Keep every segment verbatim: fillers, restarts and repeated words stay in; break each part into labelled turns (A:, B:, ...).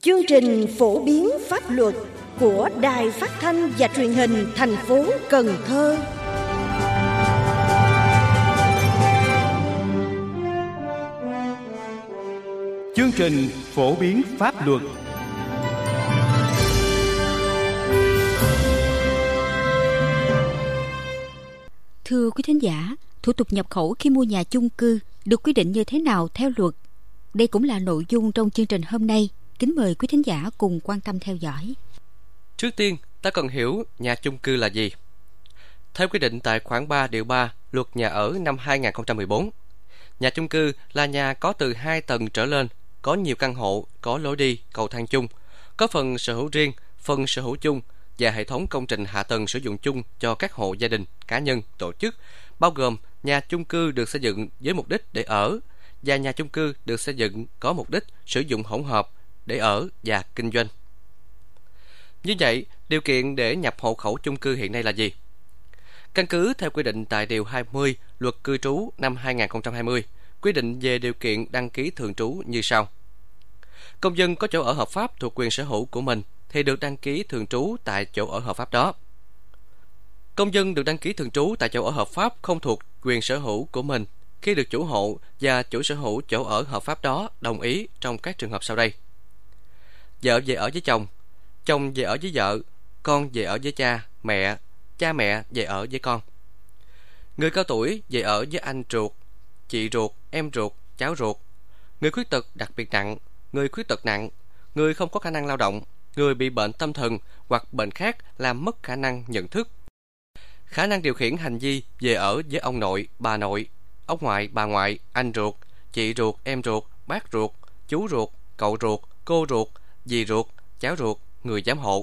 A: Chương trình phổ biến pháp luật của Đài Phát thanh và Truyền hình thành phố Cần Thơ.
B: Chương trình phổ biến pháp luật.
C: Thưa quý thính giả, thủ tục nhập khẩu khi mua nhà chung cư được quy định như thế nào theo luật? Đây cũng là nội dung trong chương trình hôm nay. Kính mời quý thính giả cùng quan tâm theo dõi.
D: Trước tiên, ta cần hiểu nhà chung cư là gì. Theo quy định tại khoản ba điều ba Luật Nhà ở năm hai nghìn không trăm mười bốn, nhà chung cư là nhà có từ hai tầng trở lên, có nhiều căn hộ, có lối đi, cầu thang chung, có phần sở hữu riêng, phần sở hữu chung và hệ thống công trình hạ tầng sử dụng chung cho các hộ gia đình, cá nhân, tổ chức, bao gồm nhà chung cư được xây dựng với mục đích để ở và nhà chung cư được xây dựng có mục đích sử dụng hỗn hợp để ở và kinh doanh. Như vậy, điều kiện để nhập hộ khẩu chung cư hiện nay là gì? Căn cứ theo quy định tại điều hai mươi Luật Cư trú năm hai nghìn không trăm hai mươi, quy định về điều kiện đăng ký thường trú như sau. Công dân có chỗ ở hợp pháp thuộc quyền sở hữu của mình thì được đăng ký thường trú tại chỗ ở hợp pháp đó. Công dân được đăng ký thường trú tại chỗ ở hợp pháp không thuộc quyền sở hữu của mình khi được chủ hộ và chủ sở hữu chỗ ở hợp pháp đó đồng ý trong các trường hợp sau đây. Vợ về ở với chồng, chồng về ở với vợ, con về ở với cha, mẹ, cha mẹ về ở với con. Người cao tuổi về ở với anh ruột, chị ruột, em ruột, cháu ruột. Người khuyết tật đặc biệt nặng, người khuyết tật nặng, người không có khả năng lao động, người bị bệnh tâm thần hoặc bệnh khác làm mất khả năng nhận thức. Khả năng điều khiển hành vi về ở với ông nội, bà nội, ông ngoại, bà ngoại, anh ruột, chị ruột, em ruột, bác ruột, chú ruột, cậu ruột, cô ruột, dì ruột, cháu ruột, người giám hộ.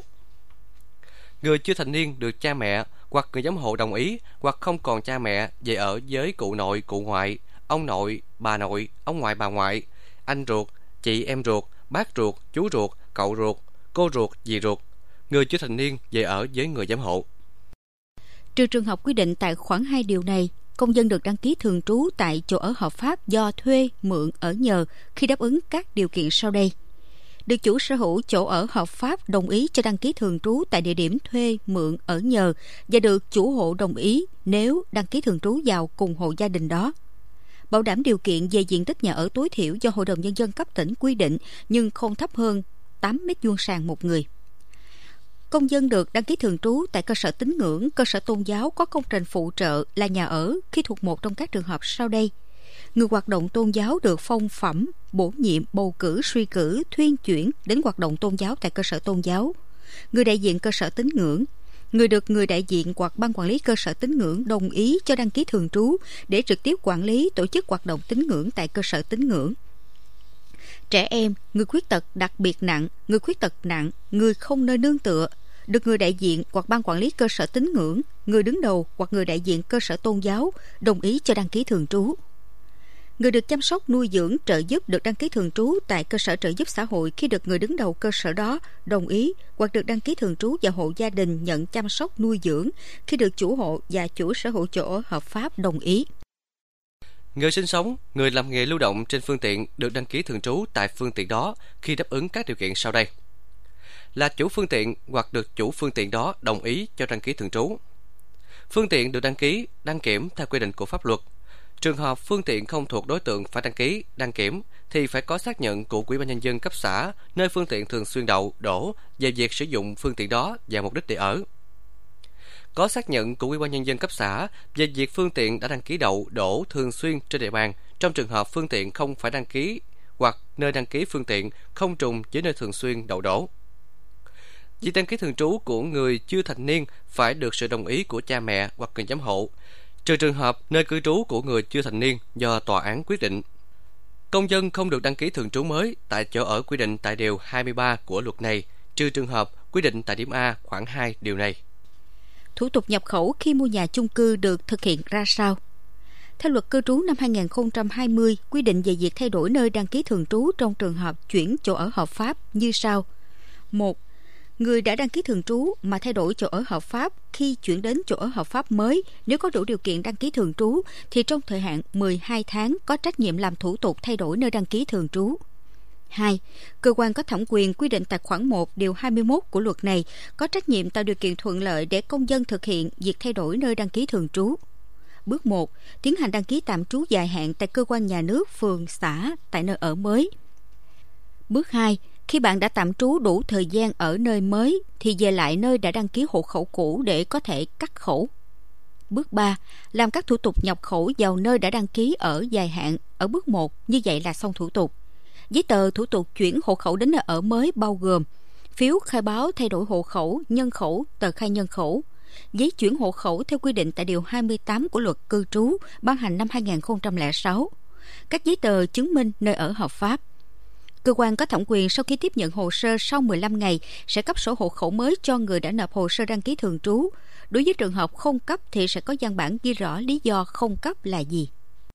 D: Người chưa thành niên được cha mẹ hoặc người giám hộ đồng ý hoặc không còn cha mẹ về ở với cụ nội, cụ ngoại, ông nội, bà nội, ông ngoại, bà ngoại, anh ruột, chị em ruột, bác ruột, chú ruột, cậu ruột, cô ruột, dì ruột. Người chưa thành niên về ở với người giám hộ.
C: Trừ trường hợp quy định tại khoản hai điều này, công dân được đăng ký thường trú tại chỗ ở hợp pháp do thuê, mượn, ở nhờ khi đáp ứng các điều kiện sau đây. Được chủ sở hữu chỗ ở hợp pháp đồng ý cho đăng ký thường trú tại địa điểm thuê, mượn, ở nhờ và được chủ hộ đồng ý nếu đăng ký thường trú vào cùng hộ gia đình đó. Bảo đảm điều kiện về diện tích nhà ở tối thiểu do Hội đồng Nhân dân cấp tỉnh quy định nhưng không thấp hơn tám mét vuông sàn một người. Công dân được đăng ký thường trú tại cơ sở tín ngưỡng, cơ sở tôn giáo có công trình phụ trợ là nhà ở khi thuộc một trong các trường hợp sau đây. Người hoạt động tôn giáo được phong phẩm, bổ nhiệm, bầu cử, suy cử, thuyên chuyển đến hoạt động tôn giáo tại cơ sở tôn giáo. Người đại diện cơ sở tín ngưỡng. Người được người đại diện hoặc ban quản lý cơ sở tín ngưỡng đồng ý cho đăng ký thường trú để trực tiếp quản lý tổ chức hoạt động tín ngưỡng tại cơ sở tín ngưỡng. Trẻ em, người khuyết tật đặc biệt nặng, người khuyết tật nặng, người không nơi nương tựa, được người đại diện hoặc ban quản lý cơ sở tín ngưỡng, người đứng đầu hoặc người đại diện cơ sở tôn giáo đồng ý cho đăng ký thường trú. Người được chăm sóc nuôi dưỡng trợ giúp được đăng ký thường trú tại cơ sở trợ giúp xã hội khi được người đứng đầu cơ sở đó đồng ý hoặc được đăng ký thường trú vào hộ gia đình nhận chăm sóc nuôi dưỡng khi được chủ hộ và chủ sở hữu chỗ ở hợp pháp đồng ý.
D: Người sinh sống, người làm nghề lưu động trên phương tiện được đăng ký thường trú tại phương tiện đó khi đáp ứng các điều kiện sau đây. Là chủ phương tiện hoặc được chủ phương tiện đó đồng ý cho đăng ký thường trú. Phương tiện được đăng ký, đăng kiểm theo quy định của pháp luật. Trường hợp phương tiện không thuộc đối tượng phải đăng ký, đăng kiểm thì phải có xác nhận của Ủy ban Nhân dân cấp xã nơi phương tiện thường xuyên đậu, đổ về việc sử dụng phương tiện đó và mục đích để ở. Có xác nhận của Ủy ban Nhân dân cấp xã về việc phương tiện đã đăng ký đậu, đổ thường xuyên trên địa bàn trong trường hợp phương tiện không phải đăng ký hoặc nơi đăng ký phương tiện không trùng với nơi thường xuyên đậu, đổ. Việc đăng ký thường trú của người chưa thành niên phải được sự đồng ý của cha mẹ hoặc người giám hộ, trừ trường hợp nơi cư trú của người chưa thành niên do tòa án quyết định. Công dân không được đăng ký thường trú mới tại chỗ ở quy định tại điều hai mươi ba của luật này, trừ trường hợp quy định tại điểm A khoản hai điều này.
C: Thủ tục nhập khẩu khi mua nhà chung cư được thực hiện ra sao? Theo luật cư trú năm hai nghìn không trăm hai mươi, quy định về việc thay đổi nơi đăng ký thường trú trong trường hợp chuyển chỗ ở hợp pháp như sau. một. Người đã đăng ký thường trú mà thay đổi chỗ ở hợp pháp khi chuyển đến chỗ ở hợp pháp mới, nếu có đủ điều kiện đăng ký thường trú thì trong thời hạn mười hai tháng có trách nhiệm làm thủ tục thay đổi nơi đăng ký thường trú. Hai, cơ quan có thẩm quyền quy định tại khoản một điều hai mươi mốt của luật này có trách nhiệm tạo điều kiện thuận lợi để công dân thực hiện việc thay đổi nơi đăng ký thường trú. Bước một, tiến hành đăng ký tạm trú dài hạn tại cơ quan nhà nước, phường, xã tại nơi ở mới. Bước hai, khi bạn đã tạm trú đủ thời gian ở nơi mới thì về lại nơi đã đăng ký hộ khẩu cũ để có thể cắt khẩu. Bước ba, làm các thủ tục nhập khẩu vào nơi đã đăng ký ở dài hạn ở bước một, như vậy là xong thủ tục. Giấy tờ thủ tục chuyển hộ khẩu đến nơi ở mới bao gồm phiếu khai báo thay đổi hộ khẩu, nhân khẩu, tờ khai nhân khẩu, giấy chuyển hộ khẩu theo quy định tại điều hai mươi tám của luật cư trú ban hành năm hai nghìn không trăm lẻ sáu, các giấy tờ chứng minh nơi ở hợp pháp. Cơ quan có thẩm quyền sau khi tiếp nhận hồ sơ sau mười lăm ngày sẽ cấp sổ hộ khẩu mới cho người đã nộp hồ sơ đăng ký thường trú. Đối với trường hợp không cấp thì sẽ có văn bản ghi rõ lý do không cấp là gì.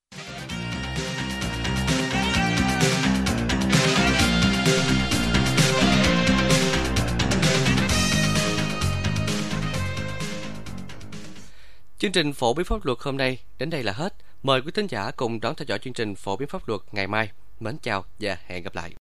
D: Chương trình phổ biến pháp luật hôm nay đến đây là hết. Mời quý thính giả cùng đón theo dõi chương trình phổ biến pháp luật ngày mai. Mến chào và hẹn gặp lại.